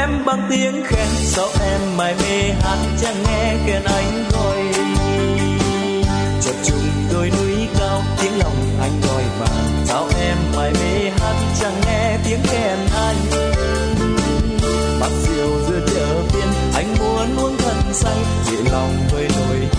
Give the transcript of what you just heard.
em bằng tiếng khen. Sao em mải mê hát chẳng nghe khen anh gọi. Chập trùng đôi núi cao tiếng lòng anh gọi mà. Sao em mải mê hát chẳng nghe tiếng khen anh. Bác diều giữa chợ phiên anh muốn uống thân say. Vì lòng hơi nổi